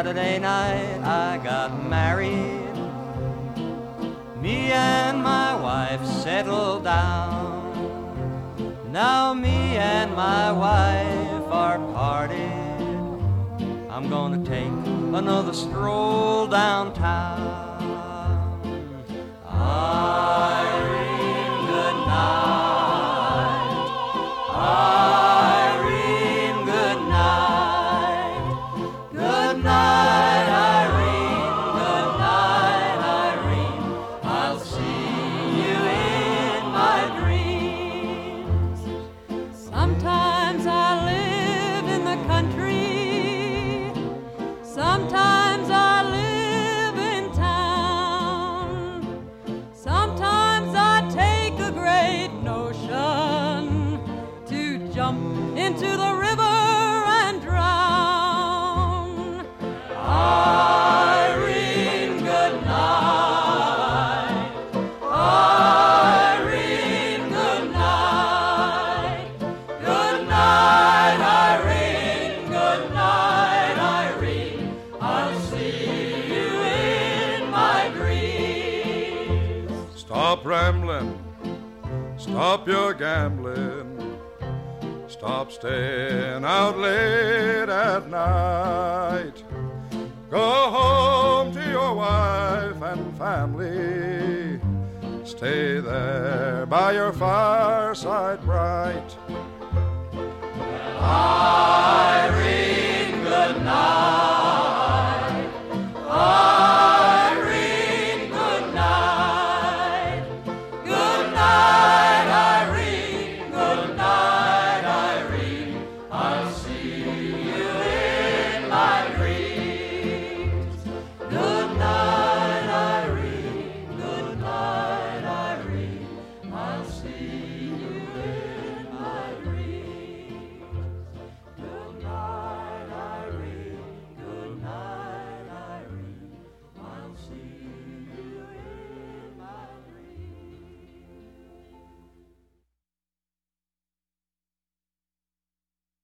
Saturday night I got married. Me and my wife settled down. Now me and my wife are parted. I'm gonna take another stroll downtown. Irene, good night. Irene, good night. Good night, Irene. Good night, Irene. I'll see you in my dreams. Sometimes I live in the country. Sometimes I live in town. Sometimes I take a great notion to jump into the river and drown. Irene, good night. Irene, good night. Good night, Irene. Good night, Irene. I'll see you in my dreams. Stop rambling, stop your gambling, stop staying out late at night. Go home to your wife and family, stay there by your fireside bright. Irene, good night.